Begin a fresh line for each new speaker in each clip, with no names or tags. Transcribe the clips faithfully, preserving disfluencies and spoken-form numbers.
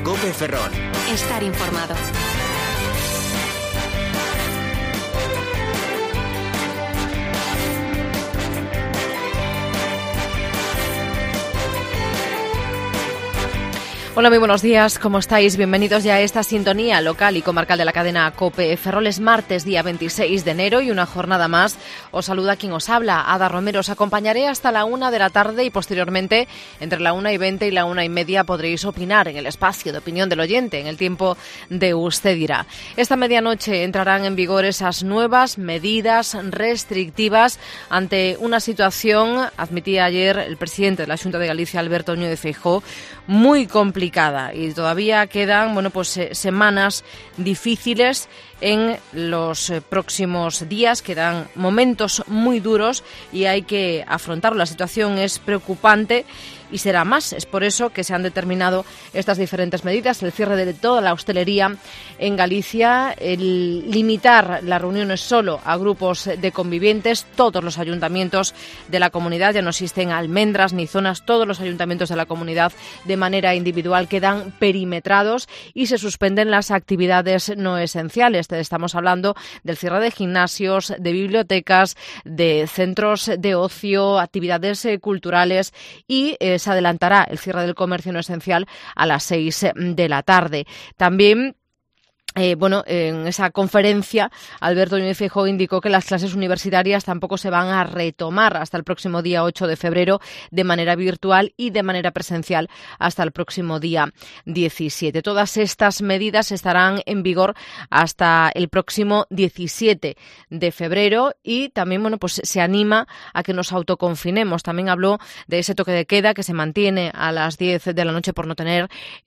COPE Ferrol.
Estar informado.
Hola, muy buenos días, ¿cómo estáis? Bienvenidos ya a esta sintonía local y comarcal de la cadena COPE Ferrol. Es martes, día veintiséis de enero, y una jornada más. Os saluda quien os habla, Ada Romero. Os acompañaré hasta la una de la tarde y posteriormente, entre la una y veinte y la una y media, podréis opinar en el espacio de opinión del oyente, en el tiempo de Usted Dirá. Esta medianoche entrarán en vigor esas nuevas medidas restrictivas ante una situación, admitía ayer el presidente de la Xunta de Galicia, Alberto Núñez Feijóo, muy complicada. Y todavía quedan, bueno, pues eh, semanas difíciles en los eh, próximos días. Quedan momentos muy duros y hay que afrontarlo. La situación es preocupante y será más. Es por eso que se han determinado estas diferentes medidas: el cierre de toda la hostelería en Galicia, el limitar las reuniones solo a grupos de convivientes. Todos los ayuntamientos de la comunidad, ya no existen almendras ni zonas, todos los ayuntamientos de la comunidad de manera individual quedan perimetrados y se suspenden las actividades no esenciales. Estamos hablando del cierre de gimnasios, de bibliotecas, de centros de ocio, actividades eh, culturales y eh, se adelantará el cierre del comercio no esencial a las seis de la tarde. También Eh, bueno, en esa conferencia, Alberto Núñez Feijóo indicó que las clases universitarias tampoco se van a retomar hasta el próximo día ocho de febrero de manera virtual y de manera presencial hasta el próximo día diecisiete. Todas estas medidas estarán en vigor hasta el próximo diecisiete de febrero y también, bueno, pues se anima a que nos autoconfinemos. También habló de ese toque de queda que se mantiene a las diez de la noche por no tener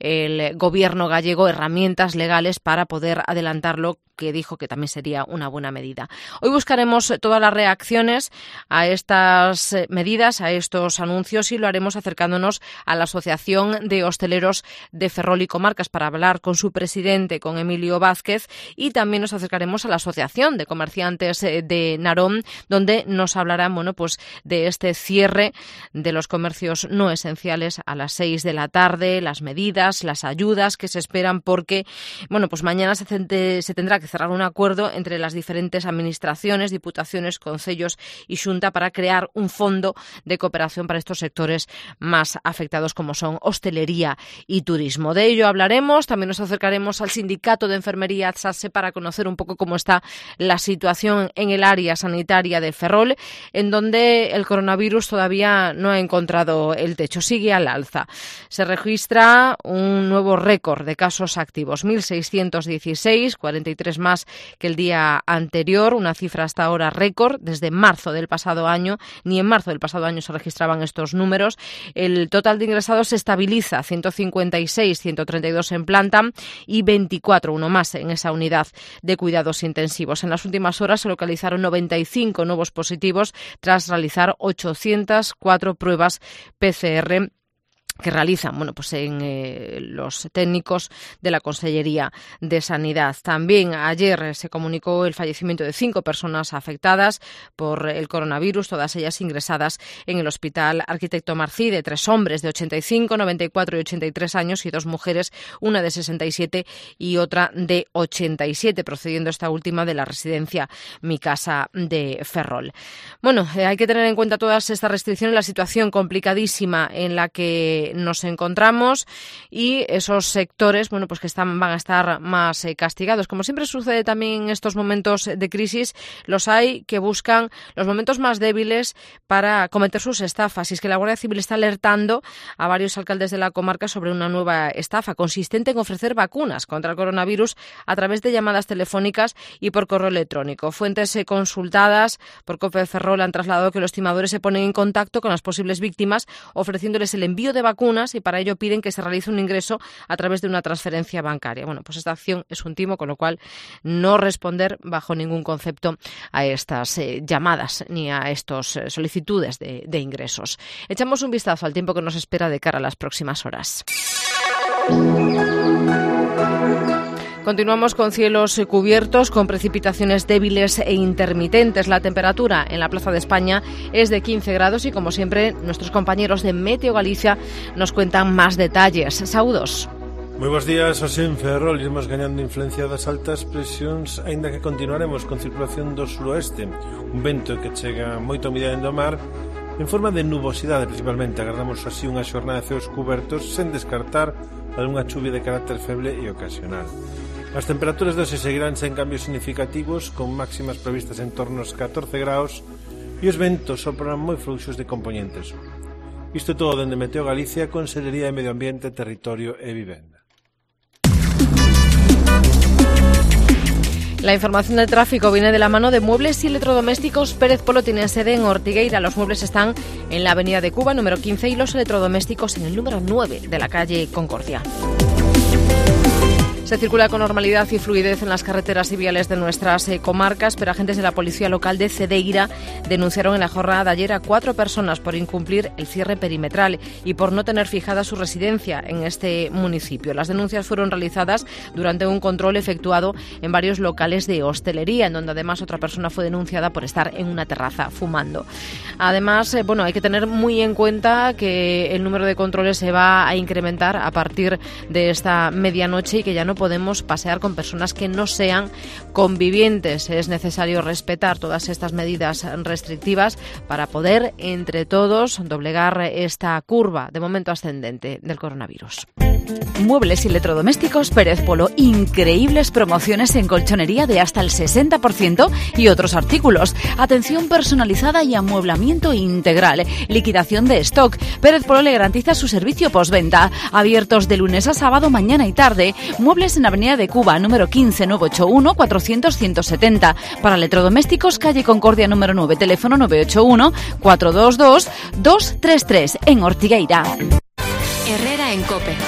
el gobierno gallego herramientas legales para poder poder adelantarlo, que dijo que también sería una buena medida. Hoy buscaremos todas las reacciones a estas medidas, a estos anuncios, y lo haremos acercándonos a la Asociación de Hosteleros de Ferrol y Comarcas para hablar con su presidente, con Emilio Vázquez, y también nos acercaremos a la Asociación de Comerciantes de Narón, donde nos hablarán, bueno, pues de este cierre de los comercios no esenciales a las seis de la tarde, las medidas, las ayudas que se esperan, porque, bueno, pues mañana se, se tendrá que cerrar un acuerdo entre las diferentes administraciones, diputaciones, concellos y Xunta para crear un fondo de cooperación para estos sectores más afectados, como son hostelería y turismo. De ello hablaremos. También nos acercaremos al Sindicato de Enfermería ATSASE para conocer un poco cómo está la situación en el área sanitaria de Ferrol, en donde el coronavirus todavía no ha encontrado el techo, sigue al alza. Se registra un nuevo récord de casos activos, mil seiscientos dieciséis, cuarenta y tres más que el día anterior, una cifra hasta ahora récord. Desde marzo del pasado año, ni en marzo del pasado año se registraban estos números. El total de ingresados se estabiliza, ciento cincuenta y seis, ciento treinta y dos en planta y veinticuatro, uno más en esa unidad de cuidados intensivos. En las últimas horas se localizaron noventa y cinco nuevos positivos tras realizar ochocientas cuatro pruebas P C R que realizan, bueno, pues en eh, los técnicos de la Consellería de Sanidad. También ayer se comunicó el fallecimiento de cinco personas afectadas por el coronavirus, todas ellas ingresadas en el Hospital Arquitecto Marcide, tres hombres de ochenta y cinco, noventa y cuatro y ochenta y tres años y dos mujeres, una de sesenta y siete y otra de ochenta y siete, procediendo esta última de la residencia Mi Casa de Ferrol. Bueno, eh, hay que tener en cuenta todas estas restricciones, la situación complicadísima en la que nos encontramos y esos sectores, bueno, pues que están, van a estar más eh, castigados. Como siempre sucede también en estos momentos de crisis, los hay que buscan los momentos más débiles para cometer sus estafas. Y es que la Guardia Civil está alertando a varios alcaldes de la comarca sobre una nueva estafa consistente en ofrecer vacunas contra el coronavirus a través de llamadas telefónicas y por correo electrónico. Fuentes eh, consultadas por COPE Ferrol han trasladado que los timadores se ponen en contacto con las posibles víctimas ofreciéndoles el envío de vacunas y para ello piden que se realice un ingreso a través de una transferencia bancaria. Bueno, pues esta acción es un timo, con lo cual no responder bajo ningún concepto a estas eh, llamadas ni a estas eh, solicitudes de, de ingresos. Echamos un vistazo al tiempo que nos espera de cara a las próximas horas. Continuamos con cielos cubiertos, con precipitaciones débiles e intermitentes. La temperatura en la Plaza de España es de quince grados y, como siempre, nuestros compañeros de Meteo Galicia nos cuentan más detalles. Saludos.
Moi bons días, hoxe en Ferrol iremos gañando influencia das altas presións, aínda que continuaremos con circulación do suroeste, un vento que chega moito a umidade do mar, en forma de nubosidade principalmente. Agardamos así unha xornada de ceos cubertos, sen descartar algunha chuvia de carácter feble e ocasional. As temperaturas de hoxe seguirán sen cambios significativos, con máximas previstas en torno aos catorce graus, e os ventos sopran moi fluxos de componente sur. Isto todo dende Meteo Galicia, Consellería de Medio Ambiente, Territorio e Vivenda.
La información del tráfico viene de la mano de Muebles y Electrodomésticos Pérez Polo. Tiene sede en Ortigueira. Los muebles están en la avenida de Cuba, número quince, y los electrodomésticos en el número nueve de la calle Concordia. Se circula con normalidad y fluidez en las carreteras y viales de nuestras eh, comarcas, pero agentes de la Policía Local de Cedeira denunciaron en la jornada de ayer a cuatro personas por incumplir el cierre perimetral y por no tener fijada su residencia en este municipio. Las denuncias fueron realizadas durante un control efectuado en varios locales de hostelería, en donde además otra persona fue denunciada por estar en una terraza fumando. Además, eh, bueno, hay que tener muy en cuenta que el número de controles se va a incrementar a partir de esta medianoche y que ya no podemos pasear con personas que no sean convivientes. Es necesario respetar todas estas medidas restrictivas para poder, entre todos, doblegar esta curva, de momento ascendente, del coronavirus.
Muebles y electrodomésticos Pérez Polo. Increíbles promociones en colchonería de hasta el sesenta por ciento y otros artículos. Atención personalizada y amueblamiento integral. Liquidación de stock. Pérez Polo le garantiza su servicio postventa. Abiertos de lunes a sábado, mañana y tarde. Muebles en Avenida de Cuba, número quince, nueve ocho uno, cuatrocientos, ciento setenta. Para electrodomésticos, calle Concordia, número nueve, teléfono nueve ocho uno, cuatro dos dos, dos tres tres, en Ortigueira.
Herrera en COPE.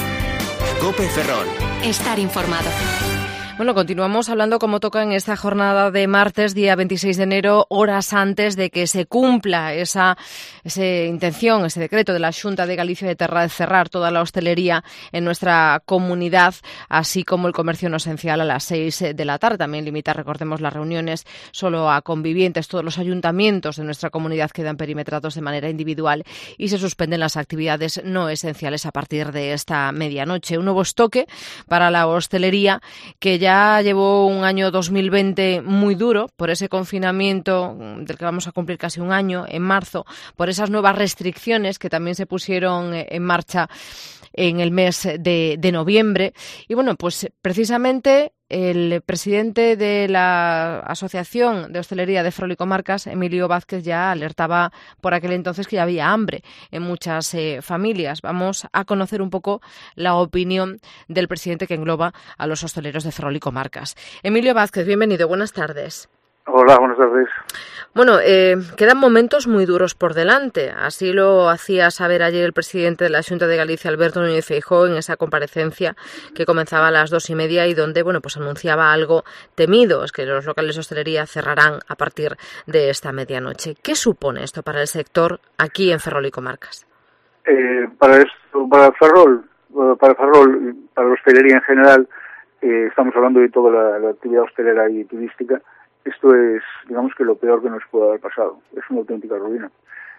COPE Ferrol.
Estar informado.
Bueno, continuamos hablando como toca en esta jornada de martes, día veintiséis de enero, horas antes de que se cumpla esa, esa intención, ese decreto de la Xunta de Galicia de Terra de cerrar toda la hostelería en nuestra comunidad, así como el comercio no esencial a las seis de la tarde. También limitar, recordemos, las reuniones solo a convivientes. Todos los ayuntamientos de nuestra comunidad quedan perimetrados de manera individual y se suspenden las actividades no esenciales a partir de esta medianoche. Un nuevo estoque para la hostelería que ya Ya llevó un año dos mil veinte muy duro por ese confinamiento del que vamos a cumplir casi un año en marzo, por esas nuevas restricciones que también se pusieron en marcha en el mes de, de noviembre. Y bueno, pues precisamente el presidente de la Asociación de Hostelería de Ferrol y Comarcas, Emilio Vázquez, ya alertaba por aquel entonces que ya había hambre en muchas eh, familias. Vamos a conocer un poco la opinión del presidente que engloba a los hosteleros de Ferrol y Comarcas. Emilio Vázquez, bienvenido, buenas tardes.
Hola, buenas tardes.
Bueno, eh, quedan momentos muy duros por delante. Así lo hacía saber ayer el presidente de la Xunta de Galicia, Alberto Núñez Feijóo, en esa comparecencia que comenzaba a las dos y media y donde, bueno, pues anunciaba algo temido, es que los locales de hostelería cerrarán a partir de esta medianoche. ¿Qué supone esto para el sector aquí en Ferrol y Comarcas?
Eh, para esto, para Ferrol, para Ferrol, para la hostelería en general, eh, estamos hablando de toda la, la actividad hostelera y turística. Esto es, digamos que lo peor que nos puede haber pasado. Es una auténtica ruina.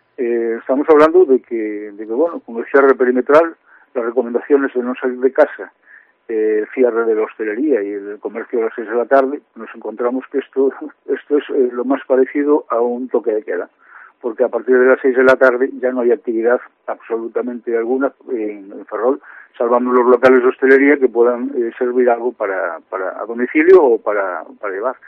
Eh, estamos hablando de que, de que, bueno, con el cierre perimetral, las recomendaciones de no salir de casa, eh, el cierre de la hostelería y el comercio a las seis de la tarde, nos encontramos que esto, esto es eh, lo más parecido a un toque de queda. Porque a partir de las seis de la tarde ya no hay actividad absolutamente alguna en, en Ferrol, salvando los locales de hostelería que puedan eh, servir algo para, para a domicilio o para, para llevar.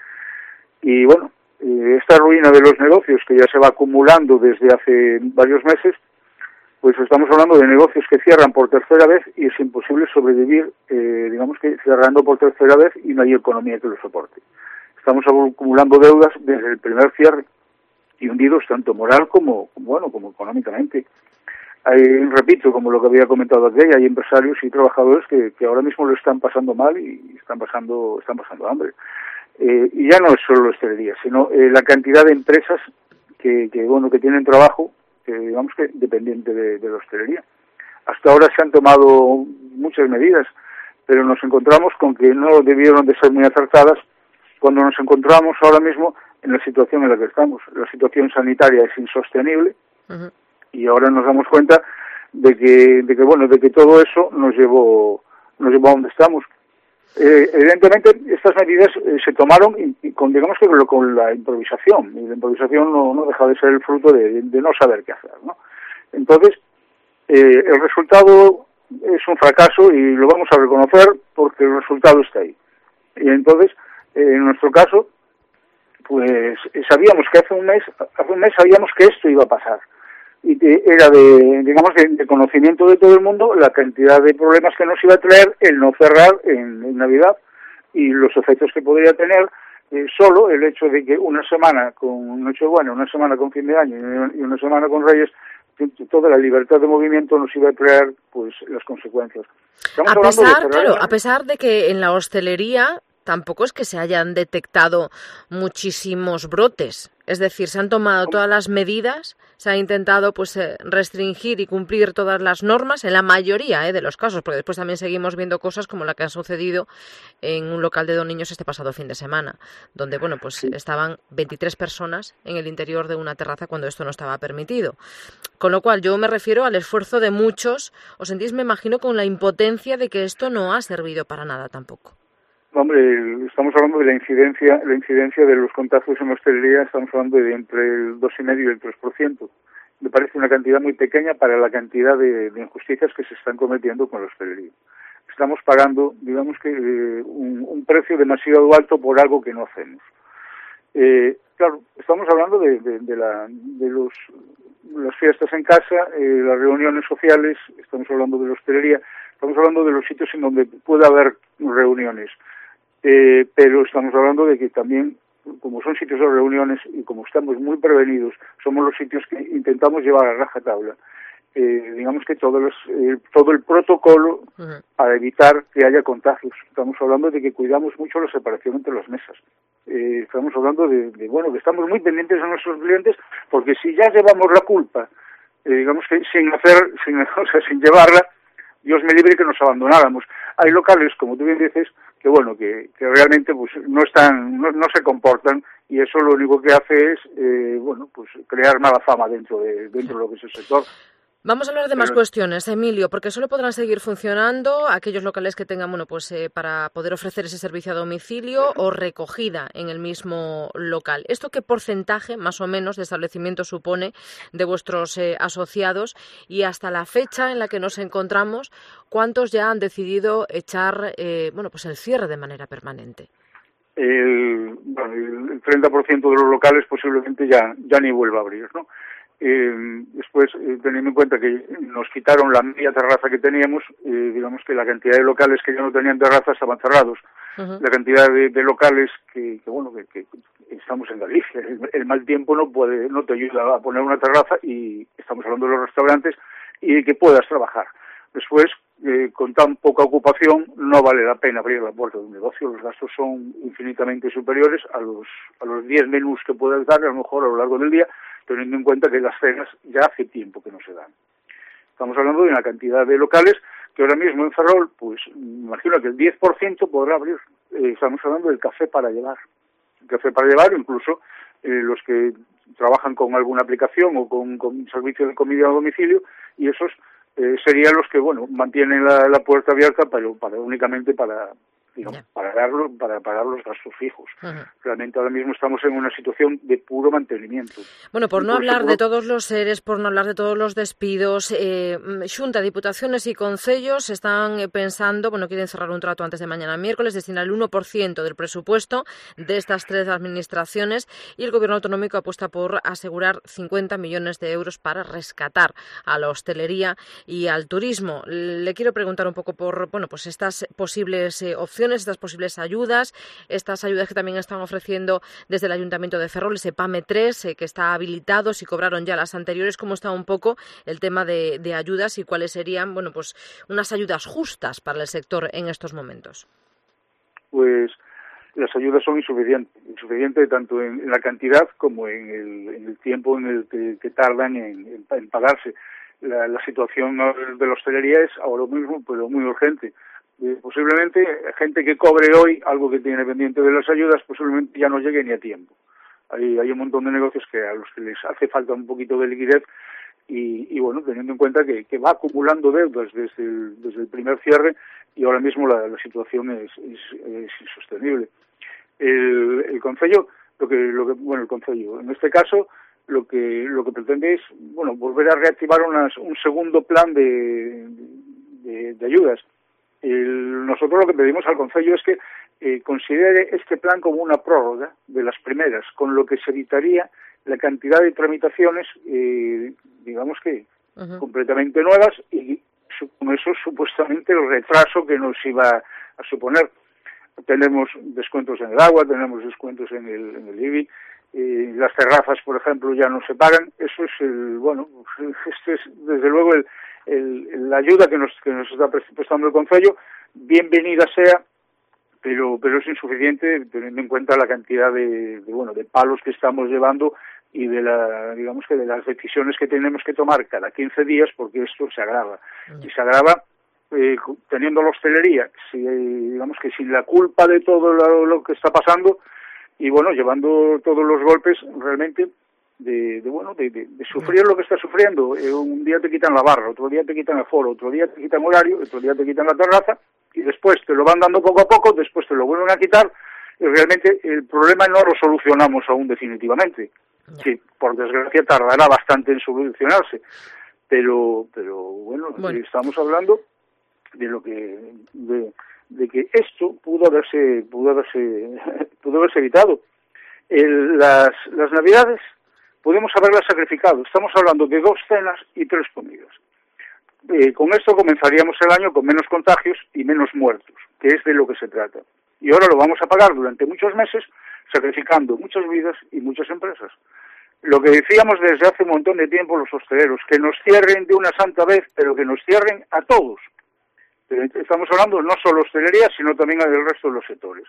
Y bueno, eh, esta ruina de los negocios que ya se va acumulando desde hace varios meses, pues estamos hablando de negocios que cierran por tercera vez y es imposible sobrevivir, eh, digamos que cerrando por tercera vez y no hay economía que lo soporte. Estamos acumulando deudas desde el primer cierre y hundidos tanto moral como, bueno, como económicamente. Hay, repito, como lo que había comentado aquí, hay empresarios y trabajadores que, que ahora mismo lo están pasando mal y están pasando, están pasando hambre. Eh, y ya no es solo la hostelería, sino eh, la cantidad de empresas que, que bueno que tienen trabajo, eh, digamos que dependiente de, de la hostelería. Hasta ahora se han tomado muchas medidas, pero nos encontramos con que no debieron de ser muy acertadas cuando nos encontramos ahora mismo en la situación en la que estamos. La situación sanitaria es insostenible. Uh-huh. Y ahora nos damos cuenta de que, de que bueno, de que todo eso nos llevó no sé por dónde estamos. Eh, evidentemente estas medidas eh, se tomaron y, y con, digamos que con, con la improvisación, y la improvisación no, no deja de ser el fruto de, de no saber qué hacer, ¿no? Entonces, eh, el resultado es un fracaso y lo vamos a reconocer porque el resultado está ahí. Y entonces, eh, en nuestro caso, pues sabíamos que hace un mes, hace un mes sabíamos que esto iba a pasar. Y que era de, digamos, de, de conocimiento de todo el mundo la cantidad de problemas que nos iba a traer el no cerrar en, en Navidad y los efectos que podría tener eh, solo el hecho de que una semana con Nochebuena, una semana con fin de año y una semana con Reyes, toda la libertad de movimiento nos iba a traer pues las consecuencias.
Estamos a pesar, de claro, a pesar de que en la hostelería tampoco es que se hayan detectado muchísimos brotes. Es decir, se han tomado todas las medidas, se ha intentado pues restringir y cumplir todas las normas en la mayoría eh, de los casos, porque después también seguimos viendo cosas como la que ha sucedido en un local de Dos Niños este pasado fin de semana, donde bueno pues sí. estaban veintitrés personas en el interior de una terraza cuando esto no estaba permitido. Con lo cual yo me refiero al esfuerzo de muchos. Os sentís, me imagino, con la impotencia de que esto no ha servido para nada tampoco.
Hombre, estamos hablando de la incidencia, la incidencia de los contagios en hostelería, estamos hablando de entre el dos coma cinco y el tres por ciento. Me parece una cantidad muy pequeña para la cantidad de, de injusticias que se están cometiendo con la hostelería. Estamos pagando, digamos que, eh, un, un precio demasiado alto por algo que no hacemos. Eh, claro, estamos hablando de, de, de, la, de los, las fiestas en casa, eh, las reuniones sociales, estamos hablando de la hostelería, estamos hablando de los sitios en donde puede haber reuniones. Eh, pero estamos hablando de que también, como son sitios de reuniones y como estamos muy prevenidos, somos los sitios que intentamos llevar a rajatabla, eh, digamos que todos los, eh, todo el protocolo uh-huh. para evitar que haya contagios. Estamos hablando de que cuidamos mucho la separación entre las mesas. Eh, estamos hablando de, de, bueno, que estamos muy pendientes de nuestros clientes, porque si ya llevamos la culpa, eh, digamos que sin hacer, sin, o sea, sin llevarla, Dios me libre que nos abandonáramos. Hay locales, como tú bien dices, que bueno, que, que realmente pues no están, no, no se comportan, y eso lo único que hace es, eh, bueno, pues crear mala fama dentro de, dentro de lo que es el sector.
Vamos a hablar de más cuestiones, Emilio, porque solo podrán seguir funcionando aquellos locales que tengan, bueno, pues eh, para poder ofrecer ese servicio a domicilio o recogida en el mismo local. ¿Esto qué porcentaje, más o menos, de establecimiento supone de vuestros eh, asociados? Y hasta la fecha en la que nos encontramos, ¿cuántos ya han decidido echar, eh, bueno, pues el cierre de manera permanente?
El, bueno, el treinta por ciento de los locales posiblemente ya, ya ni vuelva a abrir, ¿no? Eh, después, eh, teniendo en cuenta que nos quitaron la media terraza que teníamos, eh, digamos que la cantidad de locales que ya no tenían terraza estaban cerrados. Uh-huh. La cantidad de, de locales que, que bueno, que, que estamos en Galicia. El, el mal tiempo no puede, no te ayuda a poner una terraza, y estamos hablando de los restaurantes, y que puedas trabajar. Después, eh, con tan poca ocupación, no vale la pena abrir la puerta de un negocio. Los gastos son infinitamente superiores a los a los diez menús que puedes dar, a lo mejor a lo largo del día, teniendo en cuenta que las cenas ya hace tiempo que no se dan. Estamos hablando de una cantidad de locales que ahora mismo en Ferrol, pues me imagino que el diez por ciento podrá abrir. Eh, estamos hablando del café para llevar. El café para llevar, incluso eh, los que trabajan con alguna aplicación o con, con servicio de comida a domicilio, y esos eh, serían los que, bueno, mantienen la, la puerta abierta, pero para únicamente para... digamos, para pagarlo, para pagar los gastos fijos. Uh-huh. Realmente ahora mismo estamos en una situación de puro mantenimiento.
Bueno, por no hablar de todos los seres, por no hablar de todos los despidos, eh, Xunta, Diputaciones y Concellos están pensando, bueno, quieren cerrar un trato antes de mañana miércoles, destinar el uno por ciento del presupuesto de estas tres administraciones, y el Gobierno autonómico apuesta por asegurar cincuenta millones de euros para rescatar a la hostelería y al turismo. Le quiero preguntar un poco por, bueno, pues estas posibles eh, opciones, estas posibles ayudas, estas ayudas que también están ofreciendo desde el Ayuntamiento de Ferrol, ese PAME tres, eh, que está habilitado, si cobraron ya las anteriores. ¿Cómo está un poco el tema de, de ayudas y cuáles serían, bueno, pues unas ayudas justas para el sector en estos momentos?
Pues las ayudas son insuficientes, insuficientes tanto en, en la cantidad como en el, en el tiempo en el que, que tardan en, en, en pagarse. La, la situación de la hostelería es ahora mismo, pero muy urgente. Eh, posiblemente gente que cobre hoy algo que tiene pendiente de las ayudas posiblemente ya no llegue ni a tiempo. Hay, hay un montón de negocios que a los que les hace falta un poquito de liquidez, y, y bueno, teniendo en cuenta que, que va acumulando deudas desde el, desde el primer cierre y ahora mismo la, la situación es, es, es insostenible. El, el Concello, lo que, lo que, bueno, el Concello, en este caso, lo que, lo que pretende es, bueno, volver a reactivar unas, un segundo plan de, de, de ayudas. El, nosotros lo que pedimos al Concello es que eh, considere este plan como una prórroga de las primeras, con lo que se evitaría la cantidad de tramitaciones, eh, digamos que uh-huh. completamente nuevas, y con eso supuestamente el retraso que nos iba a suponer. Tenemos descuentos en el agua, tenemos descuentos en el, en el I B I, eh, las terrazas, por ejemplo, ya no se pagan. Eso es el, bueno, este es desde luego el, el, la ayuda que nos, que nos está prestando el Concello. Bienvenida sea, pero pero es insuficiente teniendo en cuenta la cantidad de, de bueno de palos que estamos llevando y de la digamos que de las decisiones que tenemos que tomar cada quince días, porque esto se agrava y se agrava eh, teniendo la hostelería, si, digamos que sin la culpa de todo lo, lo que está pasando, y bueno, llevando todos los golpes realmente de, de bueno de, de, de sufrir lo que está sufriendo. Eh, un día te quitan la barra, otro día te quitan el foro, otro día te quitan horario, otro día te quitan la terraza, y después te lo van dando poco a poco, después te lo vuelven a quitar, y realmente el problema no lo solucionamos aún definitivamente. Sí, por desgracia tardará bastante en solucionarse, pero pero bueno, bueno. estamos hablando de lo que de, de que esto pudo haberse pudo haberse pudo haberse evitado. El, las las Navidades podemos haberlas sacrificado. Estamos hablando de dos cenas y tres comidas. Eh, con esto comenzaríamos el año con menos contagios y menos muertos, que es de lo que se trata. Y ahora lo vamos a pagar durante muchos meses, sacrificando muchas vidas y muchas empresas. Lo que decíamos desde hace un montón de tiempo los hosteleros, que nos cierren de una santa vez, pero que nos cierren a todos. Estamos hablando no solo de hostelería, sino también del resto de los sectores.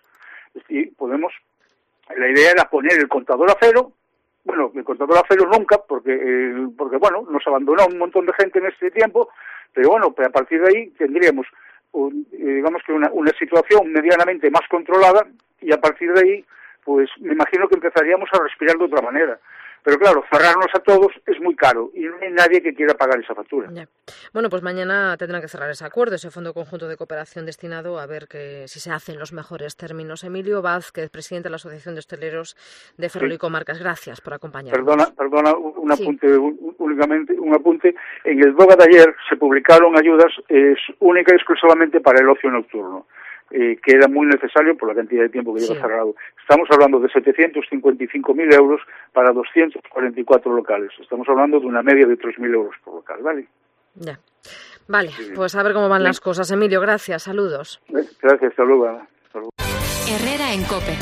Y podemos, la idea era poner el contador a cero. Bueno, el contador a cero nunca, porque, eh, porque bueno, nos abandonó un montón de gente en este tiempo, pero bueno, pues a partir de ahí tendríamos, un, eh, digamos que una, una situación medianamente más controlada, y a partir de ahí, pues me imagino que empezaríamos a respirar de otra manera. Pero claro, cerrarnos a todos es muy caro y no hay nadie que quiera pagar esa factura.
Ya. Bueno, pues mañana tendrán que cerrar ese acuerdo, ese Fondo Conjunto de Cooperación destinado a ver que si se hacen los mejores términos. Emilio Vázquez, presidente de la Asociación de Hosteleros de Ferrol sí. y Comarcas, gracias por acompañarnos.
Perdona, perdona un apunte, sí. un, únicamente un apunte. En el BOGA de ayer se publicaron ayudas eh, única y exclusivamente para el ocio nocturno. Eh, que era muy necesario por la cantidad de tiempo que lleva sí. cerrado. Estamos hablando de setecientos cincuenta y cinco mil euros para doscientos cuarenta y cuatro locales. Estamos hablando de una media de tres mil euros por local, ¿vale?
Ya. Vale, sí. pues a ver cómo van sí. las cosas. Emilio, gracias, saludos.
Gracias, hasta luego. Hasta luego.
Herrera en COPE.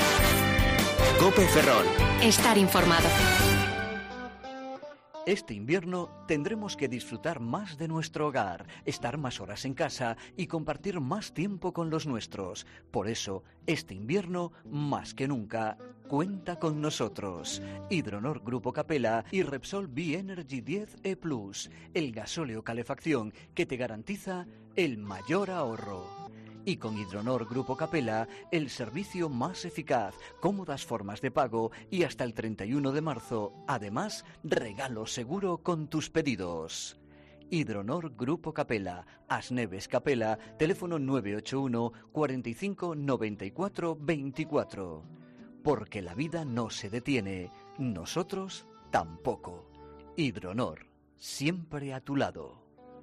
COPE Ferrol.
Estar informado.
Este invierno tendremos que disfrutar más de nuestro hogar, estar más horas en casa y compartir más tiempo con los nuestros. Por eso, este invierno, más que nunca, cuenta con nosotros. Hidronor Grupo Capella y Repsol B-Energy diez E Plus, el gasóleo calefacción que te garantiza el mayor ahorro. Y con Hidronor Grupo Capella, el servicio más eficaz, cómodas formas de pago y hasta el treinta y uno de marzo, además, regalo seguro con tus pedidos. Hidronor Grupo Capella, Asneves Capella, teléfono nueve ocho uno, cuarenta y cinco, noventa y cuatro, veinticuatro. Porque la vida no se detiene, nosotros tampoco. Hidronor, siempre a tu lado.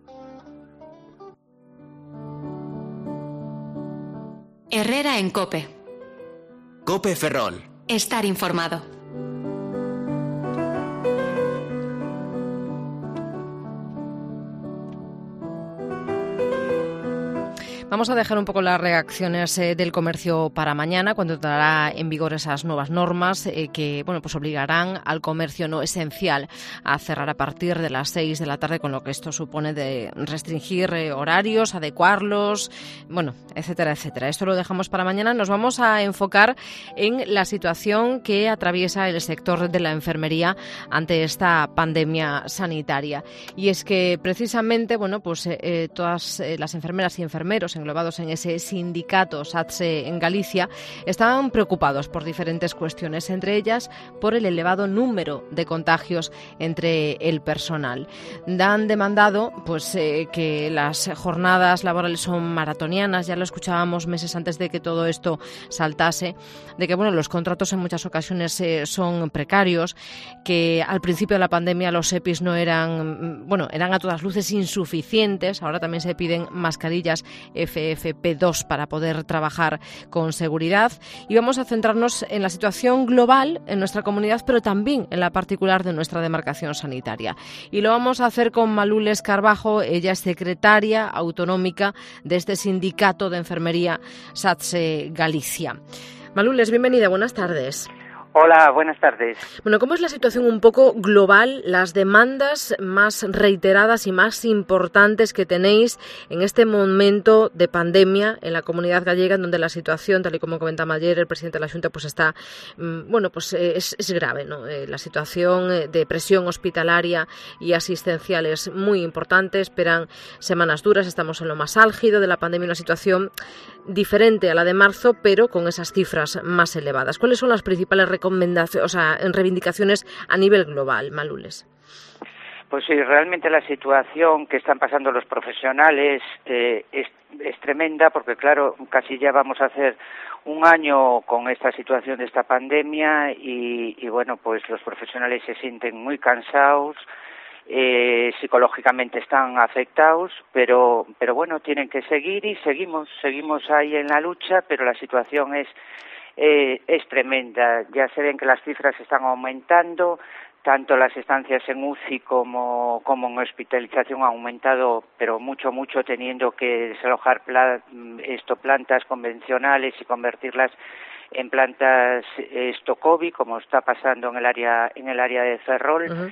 Herrera en COPE.
COPE Ferrol.
Estar informado.
Vamos a dejar un poco las reacciones eh, del comercio para mañana, cuando entrará en vigor esas nuevas normas eh, que bueno, pues obligarán al comercio no esencial a cerrar a partir de las seis de la tarde, con lo que esto supone de restringir eh, horarios, adecuarlos, bueno, etcétera, etcétera. Esto lo dejamos para mañana. Nos vamos a enfocar en la situación que atraviesa el sector de la enfermería ante esta pandemia sanitaria. Y es que precisamente, bueno, pues eh, todas eh, las enfermeras y enfermeros sanitarios englobados en ese sindicato SATSE en Galicia están preocupados por diferentes cuestiones, entre ellas por el elevado número de contagios entre el personal. Han demandado pues eh, que las jornadas laborales son maratonianas, ya lo escuchábamos meses antes de que todo esto saltase, de que bueno, los contratos en muchas ocasiones eh, son precarios, que al principio de la pandemia los E P Is no eran, bueno, eran a todas luces insuficientes. Ahora también se piden mascarillas F F P dos para poder trabajar con seguridad. Y vamos a centrarnos en la situación global en nuestra comunidad, pero también en la particular de nuestra demarcación sanitaria. Y lo vamos a hacer con Malules Carbajo. Ella es secretaria autonómica de este sindicato de enfermería SATSE Galicia. Malules, bienvenida, buenas tardes.
Hola, buenas tardes.
Bueno, ¿cómo es la situación un poco global, las demandas más reiteradas y más importantes que tenéis en este momento de pandemia en la comunidad gallega, en donde la situación, tal y como comentaba ayer el presidente de la Xunta, pues está, bueno, pues es, es grave, ¿no? Eh, la situación de presión hospitalaria y asistencial es muy importante, esperan semanas duras, estamos en lo más álgido de la pandemia, una situación diferente a la de marzo, pero con esas cifras más elevadas. ¿Cuáles son las principales recomendaciones, o sea, en reivindicaciones a nivel global, Malules?
Pues sí, realmente la situación que están pasando los profesionales eh, es, es tremenda, porque claro, casi ya vamos a hacer un año con esta situación de esta pandemia y, y bueno, pues los profesionales se sienten muy cansados. Eh, psicológicamente están afectados, pero pero bueno, tienen que seguir y seguimos, seguimos ahí en la lucha, pero la situación es eh, es tremenda. Ya se ven que las cifras están aumentando, tanto las estancias en U C I como, como en hospitalización han aumentado, pero mucho, mucho, teniendo que desalojar pla- esto, plantas convencionales y convertirlas en plantas esto COVID, como está pasando en el área en el área de Ferrol. Uh-huh.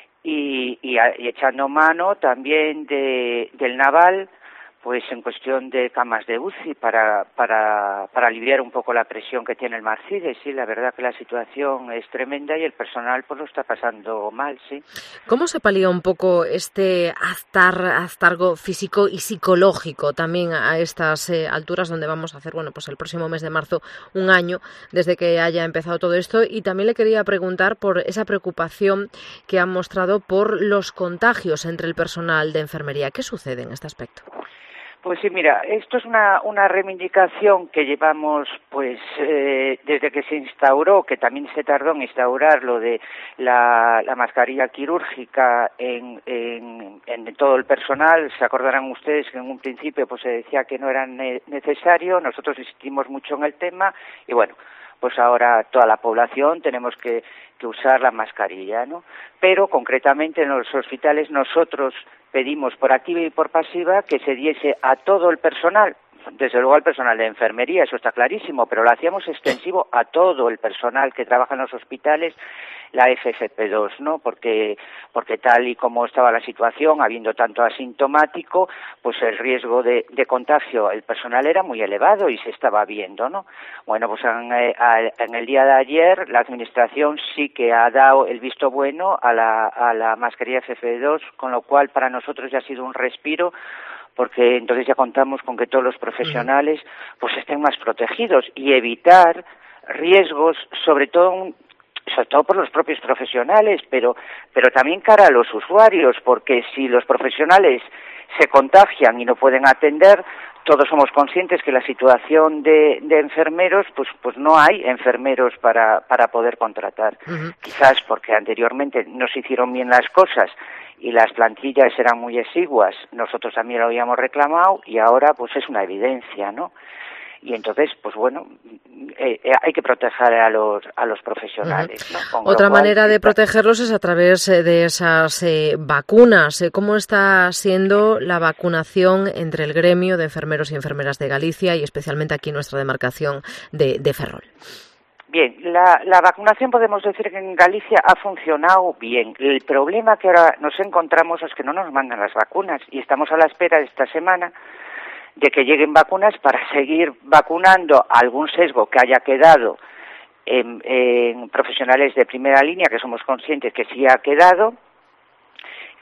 Y, y, y echando mano también de, del naval, pues en cuestión de camas de U C I para, para, para aliviar un poco la presión que tiene el Marcide. Sí, la verdad que la situación es tremenda y el personal pues lo está pasando mal, sí.
¿Cómo se palía un poco este aztar, aztargo físico y psicológico también a estas eh, alturas, donde vamos a hacer, bueno, pues el próximo mes de marzo un año desde que haya empezado todo esto? Y también le quería preguntar por esa preocupación que han mostrado por los contagios entre el personal de enfermería. ¿Qué sucede en este aspecto?
Pues sí, mira, esto es una, una reivindicación que llevamos pues eh, desde que se instauró, que también se tardó en instaurar lo de la, la mascarilla quirúrgica en, en, en todo el personal. Se acordarán ustedes que en un principio pues se decía que no era ne- necesario, nosotros insistimos mucho en el tema y bueno, pues ahora toda la población tenemos que, que usar la mascarilla, ¿no? Pero concretamente en los hospitales nosotros pedimos por activa y por pasiva que se diese a todo el personal, desde luego al personal de enfermería, eso está clarísimo, pero lo hacíamos extensivo a todo el personal que trabaja en los hospitales, la F F P dos, ¿no? Porque porque tal y como estaba la situación, habiendo tanto asintomático, pues el riesgo de, de contagio el personal era muy elevado y se estaba viendo, ¿no? Bueno, pues en, eh, en el día de ayer la administración sí que ha dado el visto bueno a la, a la mascarilla F F P dos, con lo cual para nosotros ya ha sido un respiro, porque entonces ya contamos con que todos los profesionales pues estén más protegidos y evitar riesgos, sobre todo sobre todo por los propios profesionales, pero pero también cara a los usuarios, porque si los profesionales se contagian y no pueden atender, todos somos conscientes que la situación de, de enfermeros, pues pues no hay enfermeros para para poder contratar. Uh-huh. Quizás porque anteriormente no se hicieron bien las cosas y las plantillas eran muy exiguas, nosotros también lo habíamos reclamado y ahora pues es una evidencia, ¿no? Y entonces, pues bueno, eh, eh, hay que proteger a los a los profesionales, ¿no? Con
Otra
cual,
manera de
está...
protegerlos es a través de esas eh, vacunas. ¿Cómo está siendo la vacunación entre el gremio de enfermeros y enfermeras de Galicia y especialmente aquí en nuestra demarcación de, de Ferrol?
Bien, la, la vacunación podemos decir que en Galicia ha funcionado bien. El problema que ahora nos encontramos es que no nos mandan las vacunas y estamos a la espera de esta semana de que lleguen vacunas para seguir vacunando algún sesgo que haya quedado en, en profesionales de primera línea, que somos conscientes que sí ha quedado,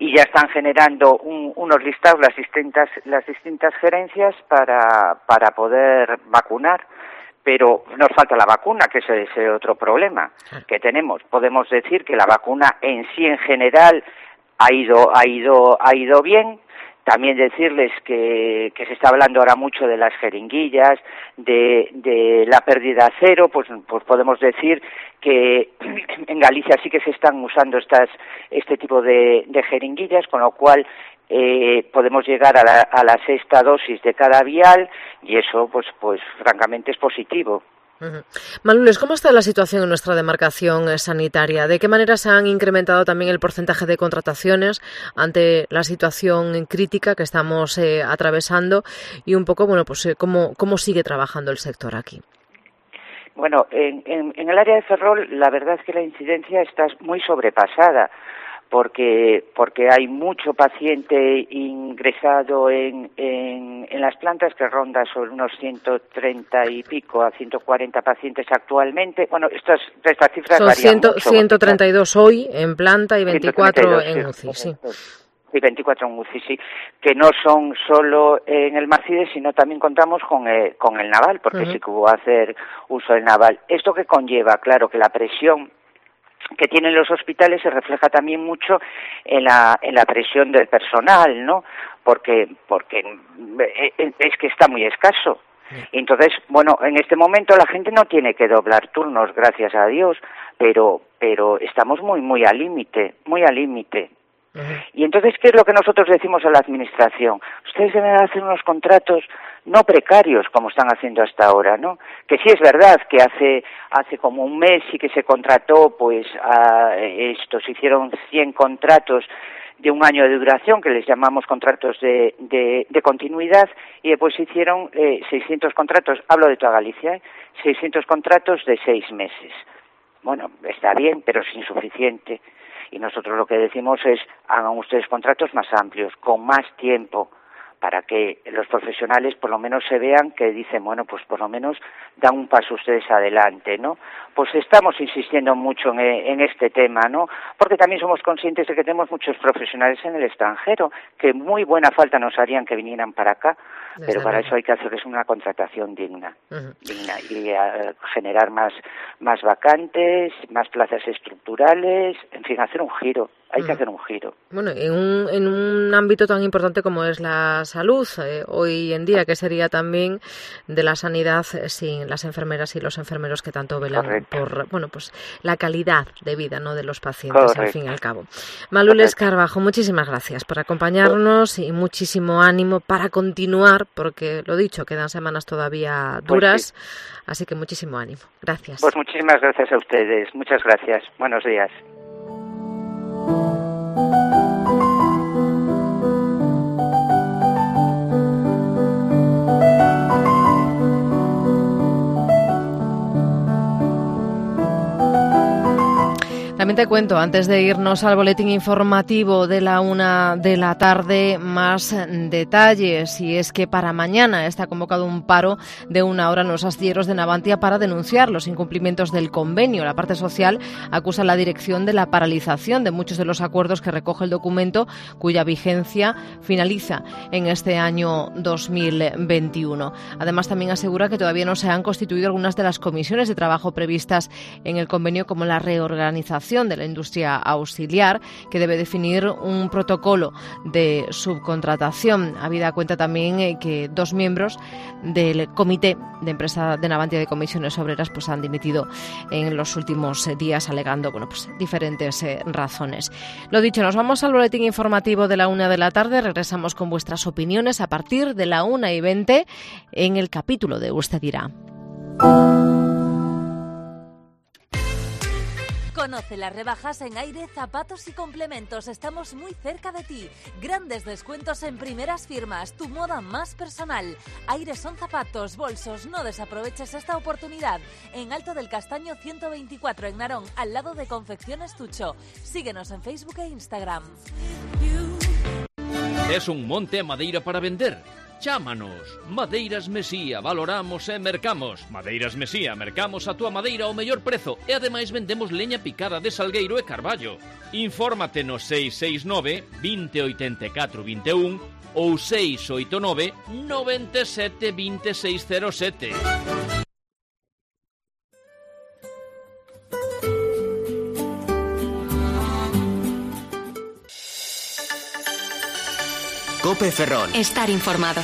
y ya están generando un, unos listados las distintas las distintas gerencias para para poder vacunar. Pero nos falta la vacuna, que ese es ese otro problema que tenemos. Podemos decir que la vacuna en sí, en general, ha ido ha ido ha ido bien. También decirles que, que se está hablando ahora mucho de las jeringuillas, de, de la pérdida cero, pues, pues podemos decir que en Galicia sí que se están usando estas este tipo de, de jeringuillas, con lo cual eh, podemos llegar a la, a la sexta dosis de cada vial, y eso pues pues francamente es positivo.
Uh-huh. Malules, ¿cómo está la situación en nuestra demarcación sanitaria? ¿De qué manera se han incrementado también el porcentaje de contrataciones ante la situación crítica que estamos eh, atravesando? Y un poco, bueno, pues eh, ¿cómo, cómo sigue trabajando el sector aquí?
Bueno, en, en, en el área de Ferrol la verdad es que la incidencia está muy sobrepasada, porque porque hay mucho paciente ingresado en, en, en las plantas, que ronda sobre unos ciento treinta y pico a ciento cuarenta pacientes actualmente. Bueno, estas, estas cifras
son
varían mucho,
ciento treinta y dos hoy en planta y veinticuatro en U C I, sí.
Y veinticuatro en U C I, sí, que no son solo en el Marcide, sino también contamos con el, con el Naval, porque uh-huh. sí que hubo a hacer uso del Naval. Esto que conlleva, claro, que la presión que tienen los hospitales se refleja también mucho en la en la presión del personal, ¿no? Porque porque es que está muy escaso. Entonces, bueno, en este momento la gente no tiene que doblar turnos, gracias a Dios, pero pero estamos muy muy al límite, muy al límite. Uh-huh. Y entonces, ¿qué es lo que nosotros decimos a la administración? Ustedes deben hacer unos contratos no precarios como están haciendo hasta ahora, ¿no? Que sí es verdad que hace hace como un mes sí que se contrató, pues a esto, se hicieron cien contratos de un año de duración, que les llamamos contratos de, de, de continuidad, y después se hicieron eh, seiscientos contratos, hablo de toda Galicia, ¿eh? seiscientos contratos de seis meses. Bueno, está bien, pero es insuficiente. Y nosotros lo que decimos es, hagan ustedes contratos más amplios, con más tiempo, para que los profesionales por lo menos se vean que dicen, bueno, pues por lo menos dan un paso ustedes adelante, ¿no? Pues estamos insistiendo mucho en, en este tema, ¿no? Porque también somos conscientes de que tenemos muchos profesionales en el extranjero, que muy buena falta nos harían que vinieran para acá, Desde pero para eso hay que hacerles una contratación digna, uh-huh. digna y uh, generar más, más vacantes, más plazas estructurales, en fin, hacer un giro. Hay que hacer un giro.
Bueno, en un, en un ámbito tan importante como es la salud, eh, hoy en día, que sería también de la sanidad eh, sin las enfermeras y los enfermeros que tanto velan Correcto. por bueno pues la calidad de vida, ¿no?, de los pacientes, Correcto. al fin y al cabo. Malules Carbajo, muchísimas gracias por acompañarnos y muchísimo ánimo para continuar, porque lo dicho, quedan semanas todavía duras, pues sí. así que muchísimo ánimo. Gracias.
Pues muchísimas gracias a ustedes. Muchas gracias. Buenos días.
También te cuento, antes de irnos al boletín informativo de la una de la tarde, más detalles. Y es que para mañana está convocado un paro de una hora en los astilleros de Navantia para denunciar los incumplimientos del convenio. La parte social acusa a la dirección de la paralización de muchos de los acuerdos que recoge el documento, cuya vigencia finaliza en este año dos mil veintiuno. Además, también asegura que todavía no se han constituido algunas de las comisiones de trabajo previstas en el convenio, como la reorganización de la industria auxiliar, que debe definir un protocolo de subcontratación. Habida cuenta también que dos miembros del comité de empresa de Navantia de Comisiones Obreras pues han dimitido en los últimos días, alegando bueno pues diferentes eh, razones. Lo dicho, nos vamos al boletín informativo de la una de la tarde. Regresamos con vuestras opiniones a partir de la una y veinte en el capítulo de Usted dirá.
Conoce las rebajas en Aire, zapatos y complementos. Estamos muy cerca de ti. Grandes descuentos en primeras firmas. Tu moda más personal. Aire son zapatos, bolsos. No desaproveches esta oportunidad. En Alto del Castaño ciento veinticuatro en Narón, al lado de Confecciones Tucho. Síguenos en Facebook e Instagram.
¿Es un monte a madeira para vender? Chámanos. Madeiras Mesía, valoramos e mercamos. Madeiras Mesía, mercamos a túa madeira ao mellor prezo e ademais vendemos leña picada de salgueiro e carballo. Infórmate no seis seis nove, vinte, oitenta e catro, vinte e un ou seis oito nove, noventa e sete, vinte e seis cero sete.
Cope Ferrol.
Estar informado.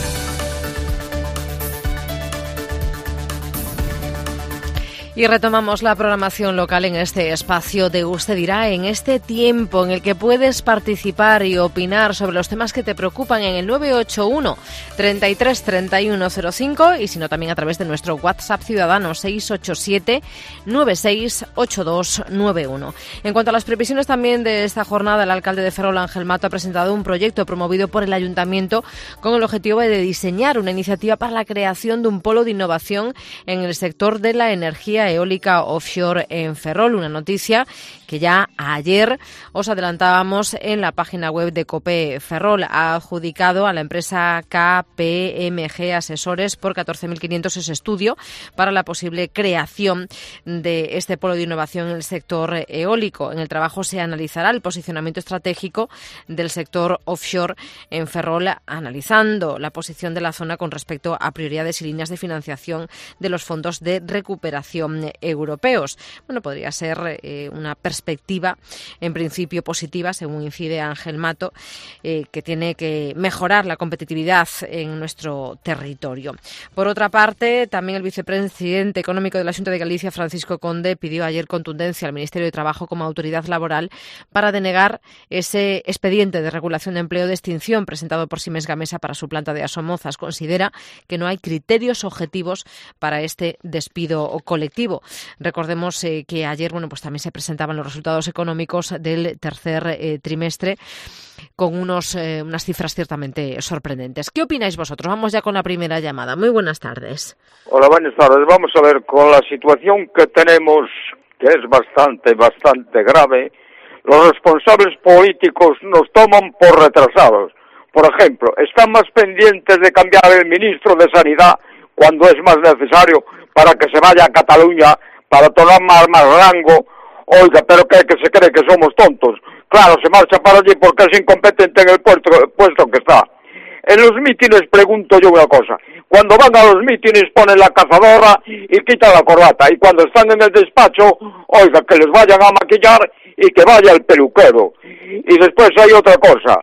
Y retomamos la programación local en este espacio de Usted Dirá, en este tiempo en el que puedes participar y opinar sobre los temas que te preocupan en el nueve ocho uno, treinta y tres, treinta y uno cero cinco y si no también a través de nuestro WhatsApp ciudadano seis ocho siete, nueve seis ocho dos nueve uno. En cuanto a las previsiones también de esta jornada, el alcalde de Ferrol, Ángel Mato, ha presentado un proyecto promovido por el Ayuntamiento con el objetivo de diseñar una iniciativa para la creación de un polo de innovación en el sector de la energía eólica offshore en Ferrol, una noticia que ya ayer os adelantábamos en la página web de Cope Ferrol. Ha adjudicado a la empresa K P M G Asesores por catorce mil quinientos ese estudio para la posible creación de este polo de innovación en el sector eólico. En el trabajo se analizará el posicionamiento estratégico del sector offshore en Ferrol, analizando la posición de la zona con respecto a prioridades y líneas de financiación de los fondos de recuperación europeos. Bueno, podría ser eh, una perspectiva en principio positiva, según incide Ángel Mato, eh, que tiene que mejorar la competitividad en nuestro territorio. Por otra parte, también el vicepresidente económico de la Xunta de Galicia, Francisco Conde, pidió ayer contundencia al Ministerio de Trabajo como autoridad laboral para denegar ese expediente de regulación de empleo de extinción presentado por Siemens Gamesa para su planta de Asomozas. Considera que no hay criterios objetivos para este despido colectivo. Recordemos eh, que ayer bueno, pues también se presentaban los resultados económicos del tercer eh, trimestre con unos, eh, unas cifras ciertamente sorprendentes. ¿Qué opináis vosotros? Vamos ya con la primera llamada. Muy buenas tardes.
Hola, buenas tardes. Vamos a ver, con la situación que tenemos, que es bastante, bastante grave, los responsables políticos nos toman por retrasados. Por ejemplo, están más pendientes de cambiar el ministro de Sanidad cuando es más necesario para que se vaya a Cataluña para tomar más, más rango. Oiga, pero que, que se cree que somos tontos. Claro, se marcha para allí porque es incompetente en el puesto, puesto que está. En los mítines pregunto yo una cosa. Cuando van a los mítines ponen la cazadora y quitan la corbata. Y cuando están en el despacho, oiga, que les vayan a maquillar y que vaya el peluquero. Y después hay otra cosa.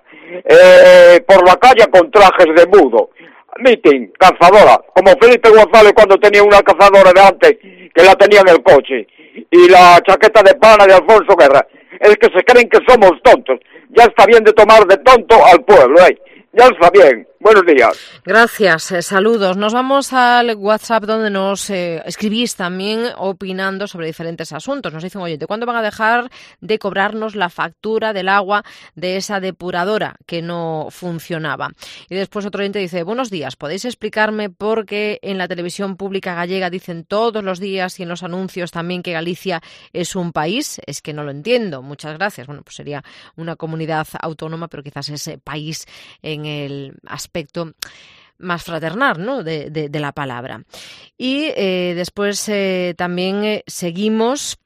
Eh, por la calle con trajes de mudo. Meeting, cazadora, como Felipe González cuando tenía una cazadora de antes, que la tenía en el coche, y la chaqueta de pana de Alfonso Guerra. Es que se creen que somos tontos. Ya está bien de tomar de tonto al pueblo, ¿eh? Ya está bien. Buenos días.
Gracias, eh, saludos. Nos vamos al WhatsApp donde nos eh, escribís también opinando sobre diferentes asuntos. Nos dice un oyente, ¿cuándo van a dejar de cobrarnos la factura del agua de esa depuradora que no funcionaba? Y después otro oyente dice, buenos días, ¿podéis explicarme por qué en la televisión pública gallega dicen todos los días y en los anuncios también que Galicia es un país? Es que no lo entiendo. Muchas gracias. Bueno, pues sería una comunidad autónoma, pero quizás ese país en el aspecto aspecto más fraternal, ¿no?, de, de, de la palabra. Y eh, después eh, también eh, seguimos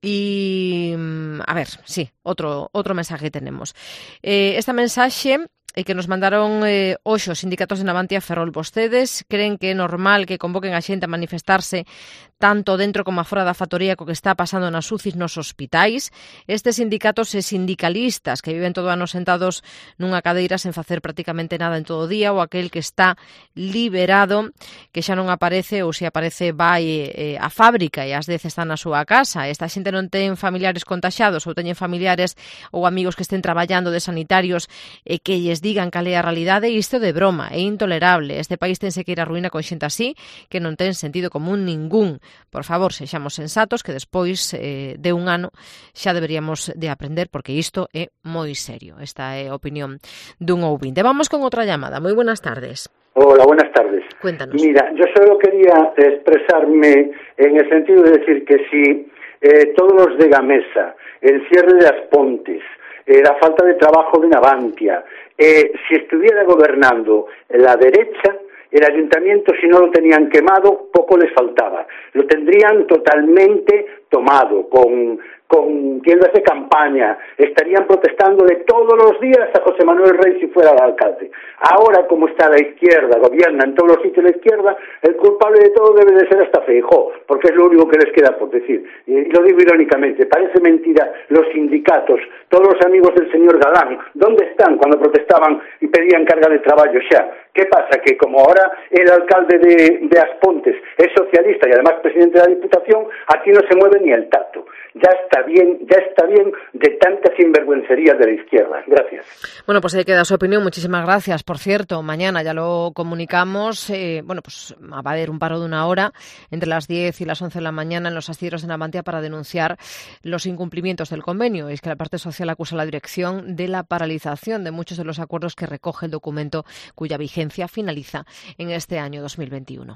y, a ver, sí, otro, otro mensaje tenemos. Eh, este mensaje eh, que nos mandaron eh, hoxe os sindicatos de Navantia Ferrol. Vostedes creen que é normal que convoquen a xente a manifestarse tanto dentro como afora da factoría co que está pasando nas U C Is nos hospitais? Estes sindicatos e sindicalistas que viven todo o ano sentados nunha cadeira sen facer prácticamente nada en todo o día, ou aquel que está liberado, que xa non aparece ou se aparece vai eh, á fábrica e ás veces está na súa casa. Esta xente non ten familiares contaxados ou teñen familiares ou amigos que estén traballando de sanitarios e que lles digan cal é a realidade. Isto de broma, é intolerable. Este país tense que ir a ruína con xente así que non ten sentido común ningún. Por favor, sexamos sensatos que despois eh, de un ano xa deberíamos de aprender, porque isto é moi serio. Esta é a opinión dun ouvinte. Vamos con outra llamada. Moi buenas tardes.
Hola, buenas tardes.
Cuéntanos.
Mira, yo solo quería expresarme en el sentido de decir que si eh, todos los de Gamesa, el cierre de las Pontes, eh, la falta de trabajo de Navantia. Eh, si estuviera gobernando la derecha, el ayuntamiento, si no lo tenían quemado, poco les faltaba. Lo tendrían totalmente tomado, con, con tiendas de campaña. Estarían protestando de todos los días a José Manuel Rey si fuera el alcalde. Ahora, como está la izquierda, gobierna en todos los sitios la izquierda, el culpable de todo debe de ser hasta Feijóo, porque es lo único que les queda por decir. Y lo digo irónicamente, parece mentira los sindicatos, todos los amigos del señor Galán, ¿dónde están cuando protestaban y pedían carga de trabajo ya? ¿Qué pasa? Que como ahora el alcalde de, de Aspontes es socialista y además presidente de la Diputación, aquí no se mueve ni el tato. Ya está bien, ya está bien de tantas sinvergüencerías de la izquierda. Gracias.
Bueno, pues ahí queda su opinión. Muchísimas gracias. Por cierto, mañana ya lo comunicamos. Eh, bueno, pues va a haber un paro de una hora entre las diez y las once de la mañana en los astilleros de Navantia para denunciar los incumplimientos del convenio. Es que la parte social acusa a la dirección de la paralización de muchos de los acuerdos que recoge el documento cuya vigencia finaliza en este año dos mil veintiuno.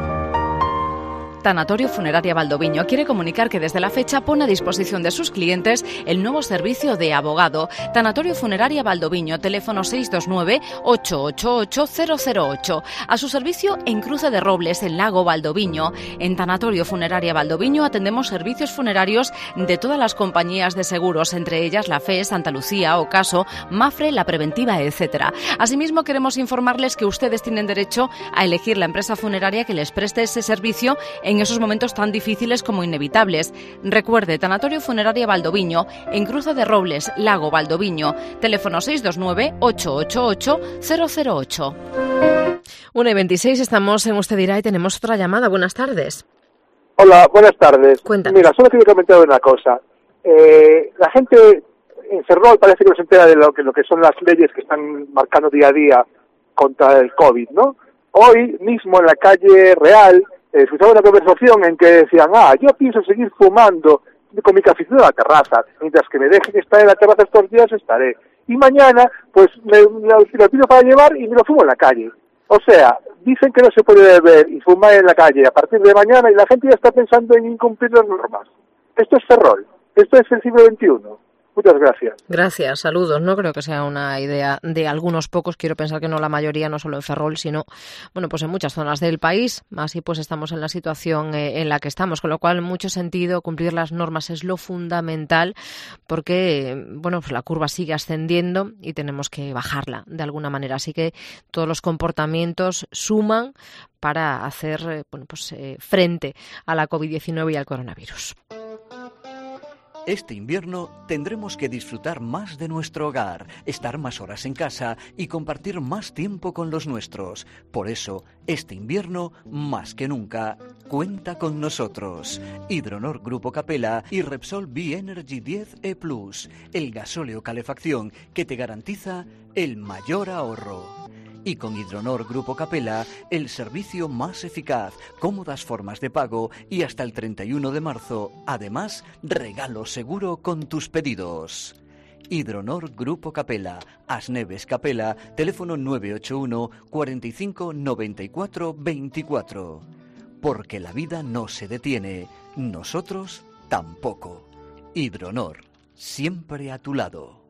Tanatorio Funeraria Valdoviño quiere comunicar que desde la fecha pone a disposición de sus clientes el nuevo servicio de abogado. Tanatorio Funeraria Valdoviño, teléfono seis dos nueve, ocho ocho ocho, cero cero ocho. A su servicio en Cruce de Robles, en Lago Valdoviño. En Tanatorio Funeraria Valdoviño atendemos servicios funerarios de todas las compañías de seguros, entre ellas la F E, Santa Lucía, Ocaso, Mafre, La Preventiva, etcétera. Asimismo, queremos informarles que ustedes tienen derecho a elegir la empresa funeraria que les preste ese servicio en esos momentos tan difíciles como inevitables. Recuerde, Tanatorio Funeraria Valdoviño, en Cruce de Robles, Lago Valdoviño, teléfono seis dos nueve, ocho ocho ocho, cero cero ocho.
una y veintiséis, estamos en Usted Dirá y tenemos otra llamada. Buenas tardes.
Hola, buenas tardes.
Cuéntanos.
Mira, solo quiero comentar una cosa. Eh, la gente en Ferrol parece que no se entera de lo que, lo que son las leyes que están marcando día a día contra el COVID, ¿no? Hoy mismo en la calle Real Eh, escuchaba una conversación en que decían, ah, yo pienso seguir fumando con mi cafecito en la terraza, mientras que me dejen estar en la terraza estos días estaré. Y mañana, pues, me, me lo, lo pido para llevar y me lo fumo en la calle. O sea, dicen que no se puede beber y fumar en la calle a partir de mañana y la gente ya está pensando en incumplir las normas. Esto es Ferrol, esto es el siglo veintiuno. Muchas gracias.
Gracias, saludos. No creo que sea una idea de algunos pocos, quiero pensar que no la mayoría, no solo en Ferrol, sino, bueno, pues en muchas zonas del país. Así pues estamos en la situación eh, en la que estamos, con lo cual en mucho sentido cumplir las normas es lo fundamental porque, bueno, pues la curva sigue ascendiendo y tenemos que bajarla de alguna manera. Así que todos los comportamientos suman para hacer, eh, bueno, pues eh, frente a la COVID diecinueve y al coronavirus.
Este invierno tendremos que disfrutar más de nuestro hogar, estar más horas en casa y compartir más tiempo con los nuestros. Por eso, este invierno, más que nunca, cuenta con nosotros. Hidronor Grupo Capella y Repsol B-Energy diez E Plus, el gasóleo calefacción que te garantiza el mayor ahorro. Y con Hidronor Grupo Capella, el servicio más eficaz, cómodas formas de pago y hasta el treinta y uno de marzo, además, regalo seguro con tus pedidos. Hidronor Grupo Capella, Asneves Capella, teléfono nueve ocho uno, cuarenta y cinco, noventa y cuatro, veinticuatro. Porque la vida no se detiene, nosotros tampoco. Hidronor, siempre a tu lado.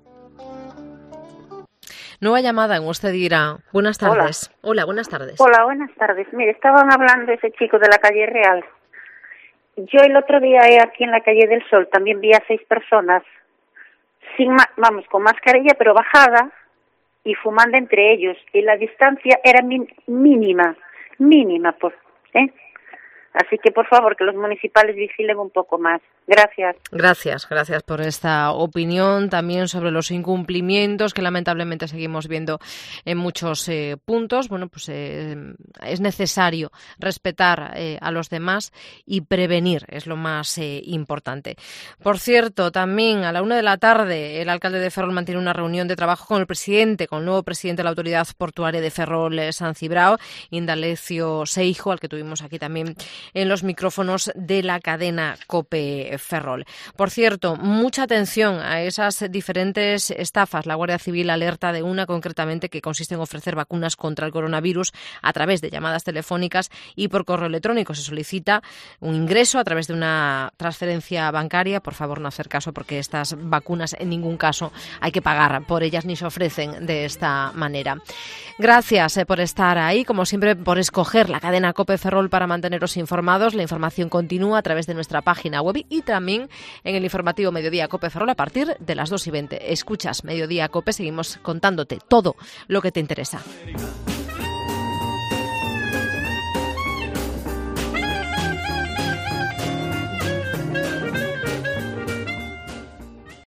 Nueva llamada en Usted Dirá. Buenas tardes. Hola. Hola, buenas tardes.
Hola, buenas tardes. Mire, estaban hablando de ese chico de la calle Real. Yo el otro día aquí en la calle del Sol también vi a seis personas, sin ma- vamos, con mascarilla pero bajada y fumando entre ellos. Y la distancia era min- mínima, mínima, pues, ¿eh? Así que, por favor, que los municipales vigilen un poco más. Gracias.
Gracias, gracias por esta opinión también sobre los incumplimientos que lamentablemente seguimos viendo en muchos eh, puntos. Bueno, pues eh, es necesario respetar eh, a los demás y prevenir, es lo más eh, importante. Por cierto, también a la una de la tarde el alcalde de Ferrol mantiene una reunión de trabajo con el presidente, con el nuevo presidente de la Autoridad Portuaria de Ferrol, eh, San Cibrao, Indalecio Seijo, al que tuvimos aquí también en los micrófonos de la cadena COPE Cope Ferrol. Por cierto, mucha atención a esas diferentes estafas. La Guardia Civil alerta de una concretamente que consiste en ofrecer vacunas contra el coronavirus a través de llamadas telefónicas y por correo electrónico. Se solicita un ingreso a través de una transferencia bancaria. Por favor, no hacer caso, porque estas vacunas en ningún caso hay que pagar por ellas ni se ofrecen de esta manera. Gracias eh, por estar ahí, como siempre, por escoger la cadena Cope Ferrol para manteneros informados. La información continúa a través de nuestra página web y también en el informativo Mediodía Cope Ferrol a partir de las dos y veinte. Escuchas Mediodía Cope, seguimos contándote todo lo que te interesa.